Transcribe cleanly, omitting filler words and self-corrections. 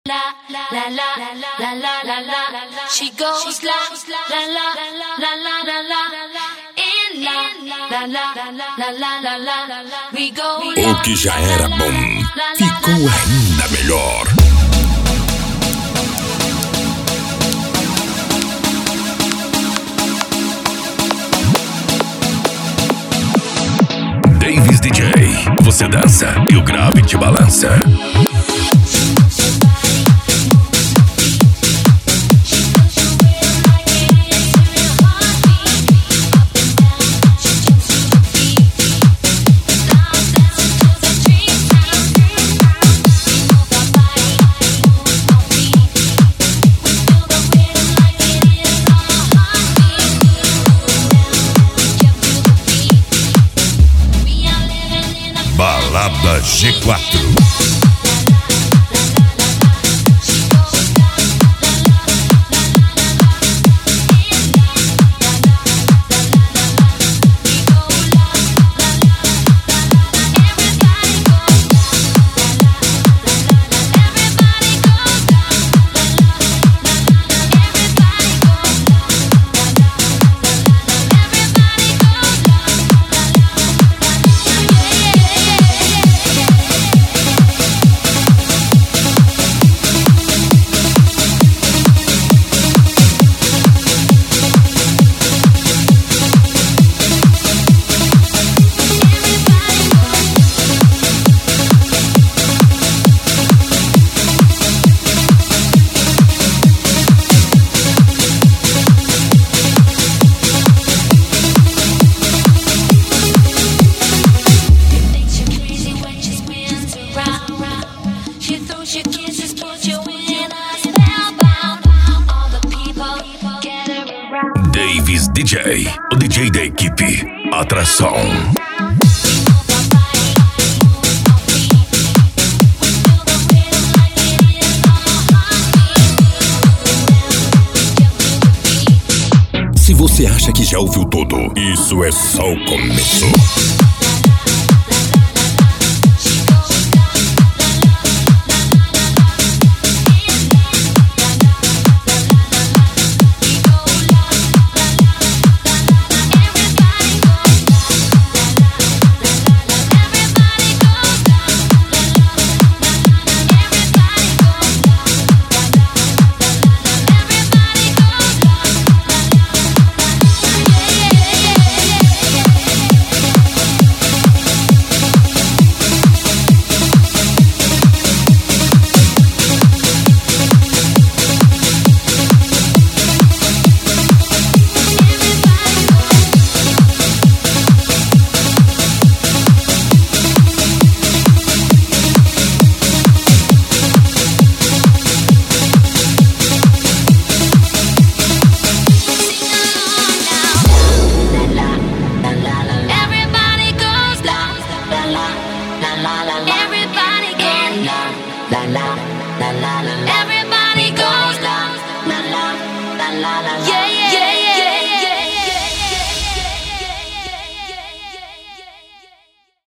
la la la la la la. She goes la la la la la la la. In la la la la la la. We go. O que já era bom ficou ainda melhor. Davis DJ, você dança e o grave te balança. Balada G4. Davis DJ, o DJ da equipe. Atração. Se você acha que já ouviu tudo, isso é só o começo. Everybody goes la la la la la la. Yeah.